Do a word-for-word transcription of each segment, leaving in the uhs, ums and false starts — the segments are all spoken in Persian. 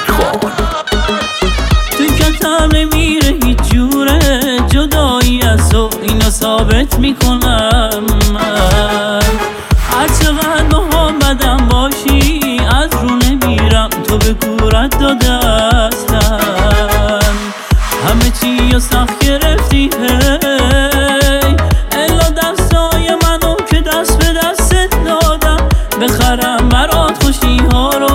خان. تو کتم نمیره هیچ جوره، جدایی از تو اینو ثابت میکنم من. هر چقدر محمدم باشی از رو نمیرم، تو به گورت داده هستم. همه چی رو سخت گرفتی هی، الا دستای منو که دست به دستت دادم، بخرم برات خوشی ها رو.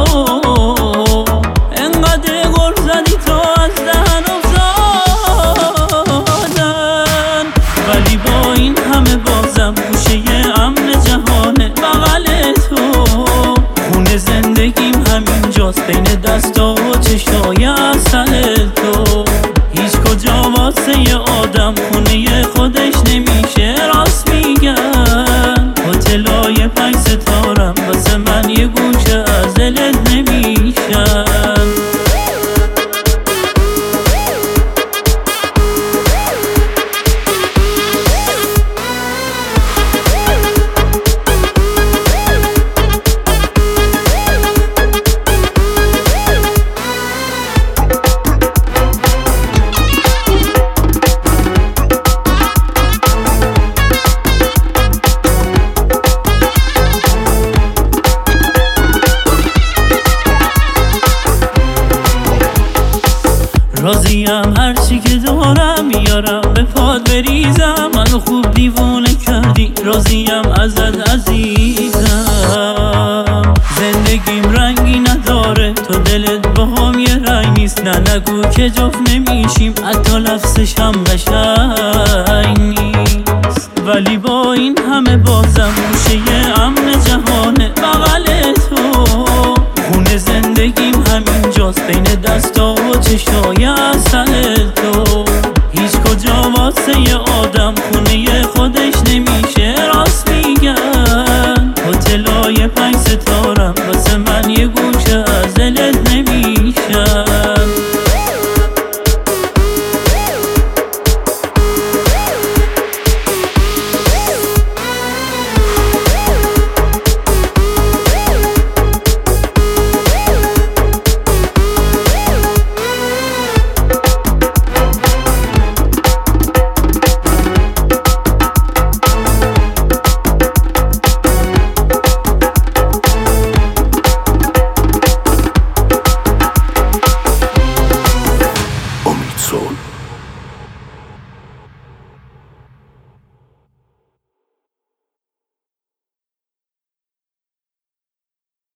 انقدر گل زدی تا از دهن افتادن، ولی با این همه بازم گوشه امن جهانه بغل تو. خونه زندگیم همینجاست بین دستا و چشای اصل تو. هیچ کجا واسه یه آدم خونه خودش نمیشه، راست میگن. هتلای پنج ستارم واسه من یه گوشه از دلت نمیشن. راضیم هرچی که دارم میارم به پاد بریزم، منو خوب دیوونه کردی راضیم ازت عزیزم. زندگیم رنگی نداره تو دلت باهام یه رنگ نیست، نه نگو که جفت نمیشیم حتی لفظش هم قشنگ نیست. ولی با این همه بازم گوشه امن جهانه بغل تو. خونه زندگیم همینجاست بین دستا و چشای اصل تو. هیچ کجا واسه یه آدم خونه خودش نمیشه، راست میگن. هتلای پنج ستارم واسه من یه گوشه از دلت نمیشن. Soul.